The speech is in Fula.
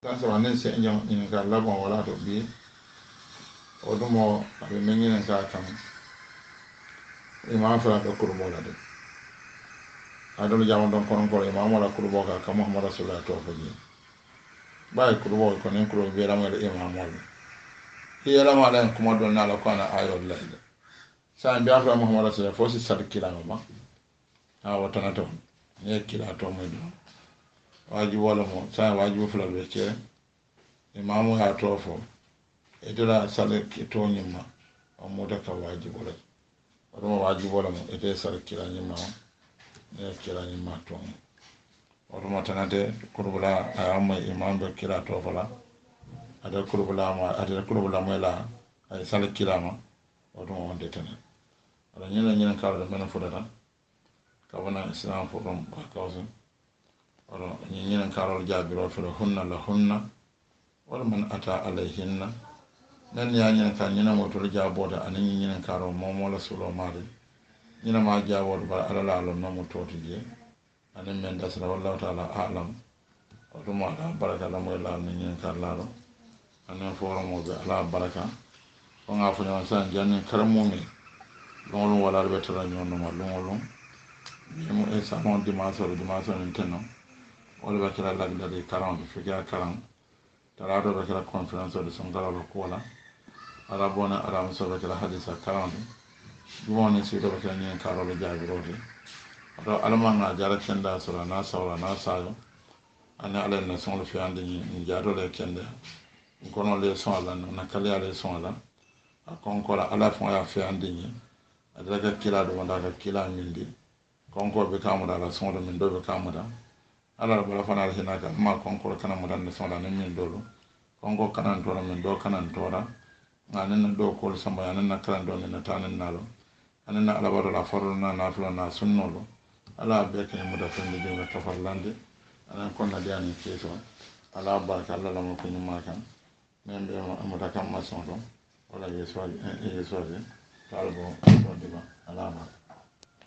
Sasa wanen se nyam in ka labon wala to bi o dumo abe menyen ka kam imam fara do kurbo la de adon jamon don konon ko imam wala kurbo ka kam Muhammad rasulullah to faji bay kurbo ko nen kurbo be ramal imam wala yela ma dan kuma don na la ko na ayo la de sa bi afra Muhammad rasulullah fo si sadkila ma ha wata to ne kila to mo do wajibu wala mo sa wajibu fula be cere imamu ya tofo itira sale to nyima o moda ka wajibu la o wajibu wala mo ite sale kila nyima ne kila nyima to o mo tanade kurbula ayama imam be kila to fala ada kurbula mo la ay sale kila ma o mo wonde tan ala nyina kala men fudata ka wana islam fo dum ba kawso oro ñiñinen karol jaabiro fere hunna la hunna wala man ata alayhinna nan yañinen ka ñina motol jaaboda ani ñiñinen karo momo la sulo maade ñina ma jaaboda ba alala alo nomo toti je ani men dasra wallahu taala alam oto mo ala baraka la moy la ni ñinen kar laalo ani foro mo be ala baraka o nga fu ñama san janni karamumi longolum wala be tara ñonno ma longolum mo e samon dimanche ni tenno wala ba kira lagda de 40 fikia 40 tarado ba kira conference de songala ba kola arabona aram so ba kira hadisa 40 dumone si do ba kira nyen karo le jabi rodi do alama nga jara kenda sura na sawra na sayo ana ala na son le fiande ni jado le kenda kono le son ala na kali ala son ala akonkola ala fon ya fiande ni adaka kila do wanda ka kila mindi konko be kamuda la son do min do be kamuda ala bala fana ala hinaka ma konko kana mudan ne sonda ne min dolo konko kana tora min do kana tora ngana do ko samba yana na kana do min tanan nalo anana ala baro la forna na flo na sunnolo ala be ke muda tan de be tafarlande anan konna diani keso ala baraka alla la mo ko nyuma kan men be amata kam ma sondo wala yeso talbo so diba ala ma